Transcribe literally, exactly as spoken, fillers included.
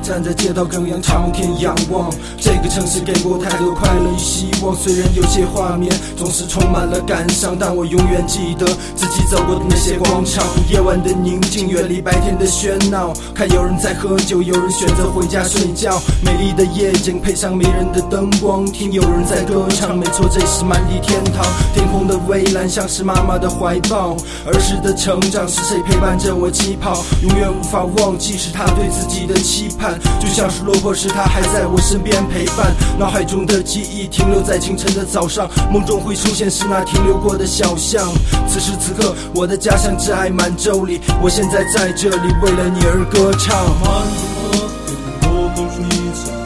站在街道哽咽，朝天仰望。这个城市给过太多快乐与希望，虽然有些画面总是充满了感伤，但我永远记得自己走过的那些广场。夜晚的宁静，远离白天的喧闹，看有人在喝酒，有人选择回家睡觉。美丽的夜景配上迷人的灯光，听有人在歌唱，没错，这是满地天堂。天空的蔚蓝像是妈妈的怀抱，儿时的成长是谁陪伴着我起跑，永远无法忘记是他对自己的期盼，就像是落魄时他还在我身边陪伴。脑海中的记忆停留在清晨的早上，梦中会出现是那停留过的小巷。此时此刻我的家乡挚爱满洲里，我现在在这里为了你而歌唱。 满河边落后水草，